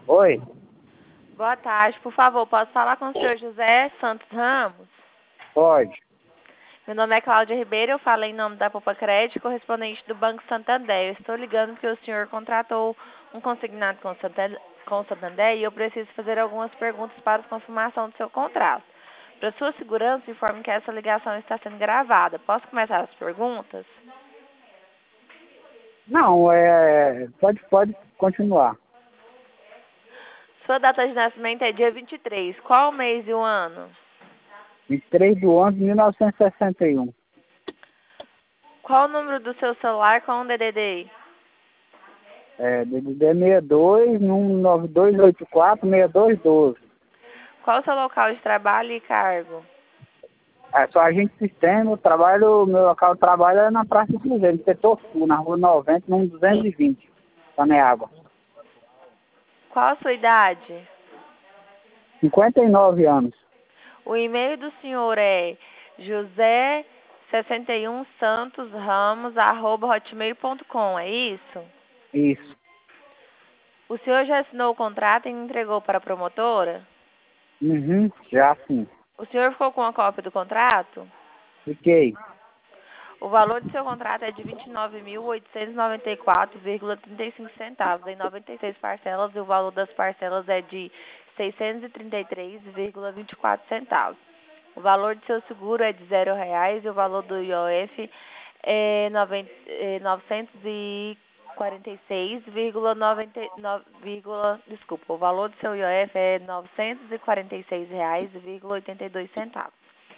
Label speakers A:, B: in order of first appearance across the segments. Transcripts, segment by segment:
A: Oi,
B: Boa tarde, por favor, posso falar com o senhor José Santos Ramos?
A: pode.
B: Meu nome é Cláudia Ribeiro, eu falo em nome da Poupa Crédito, correspondente do Banco Santander. Eu estou ligando porque o senhor contratou um consignado com o Santander e eu preciso fazer algumas perguntas para a confirmação do seu contrato. Para sua segurança, informe que essa ligação está sendo gravada. Posso começar as perguntas?
A: Não, pode continuar.
B: Sua data de nascimento é dia 23. Qual o mês e o ano?
A: 23/11/1961.
B: Qual o número do seu celular com o DDD?
A: DDD 62 9284 6212.
B: Qual o seu local de trabalho e cargo?
A: Sou agente de sistema, meu local de trabalho é na Praça do Cruzeiro, no setor sul, na rua 90, número 220, Saneágua.
B: Qual a sua idade?
A: 59 anos.
B: O e-mail do senhor é josé61santosramos@hotmail.com, é isso?
A: Isso.
B: O senhor já assinou o contrato e entregou para a promotora?
A: Uhum, já sim.
B: O senhor ficou com a cópia do contrato?
A: Fiquei.
B: O valor do seu contrato é de R$ 29.894,35 em 96 parcelas e o valor das parcelas é de R$ 633,24. O valor do seu seguro é de R$ 0 e o valor do IOF é 946,99, desculpa, o valor do seu IOF é R$ 946,82.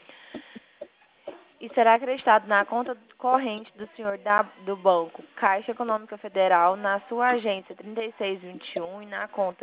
B: E será acreditado na conta corrente do senhor do banco Caixa Econômica Federal, na sua agência 3621 e na conta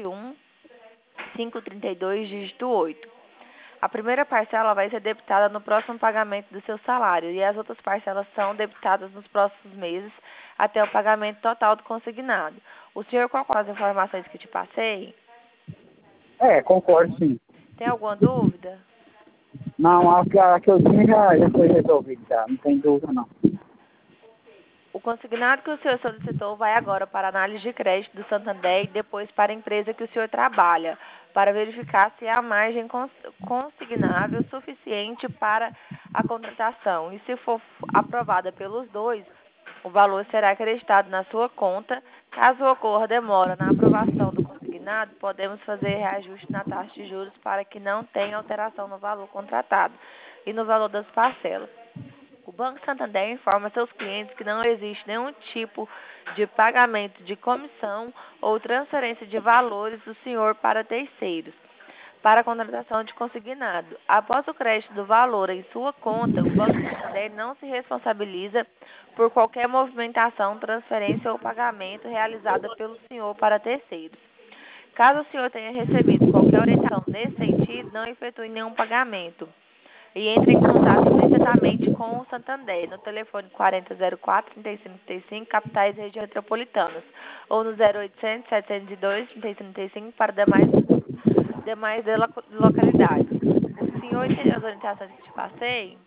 B: 21532, dígito 8. A primeira parcela vai ser debitada no próximo pagamento do seu salário e as outras parcelas são debitadas nos próximos meses até o pagamento total do consignado. O senhor concorda com as informações que te passei?
A: Concordo sim.
B: Tem alguma dúvida?
A: Não, a que eu tinha já foi resolvida, já. Não tem dúvida, não.
B: O consignado que o senhor solicitou vai agora para a análise de crédito do Santander e depois para a empresa que o senhor trabalha, para verificar se há margem consignável suficiente para a contratação. E se for aprovada pelos dois, o valor será acreditado na sua conta. Caso ocorra demora na aprovação do consignado, podemos fazer reajuste na taxa de juros para que não tenha alteração no valor contratado e no valor das parcelas. O Banco Santander informa seus clientes que não existe nenhum tipo de pagamento de comissão ou transferência de valores do senhor para terceiros, para a contratação de consignado. Após o crédito do valor em sua conta, o Banco Santander não se responsabiliza por qualquer movimentação, transferência ou pagamento realizada pelo senhor para terceiros. Caso o senhor tenha recebido qualquer orientação nesse sentido, não efetue nenhum pagamento. E entre em contato imediatamente com o Santander, no telefone 4004-3535, capitais e regiões metropolitanas, ou no 0800-702-3535 para demais localidades. O senhor entendeu as orientações que te passei?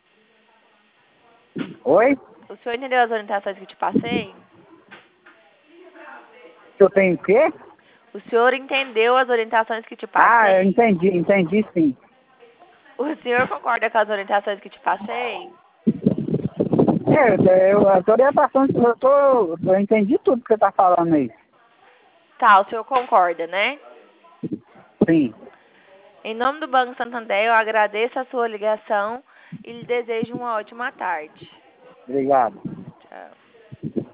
A: Oi?
B: O senhor entendeu as orientações que te passei?
A: Que eu tenho o quê?
B: O senhor entendeu as orientações que te
A: Eu
B: passei?
A: entendi sim.
B: O senhor concorda com as orientações que te passei?
A: As orientações, eu entendi tudo que você está falando aí.
B: Tá, o senhor concorda, né?
A: Sim.
B: Em nome do Banco Santander, eu agradeço a sua ligação e lhe desejo uma ótima tarde.
A: Obrigado.
B: Tchau.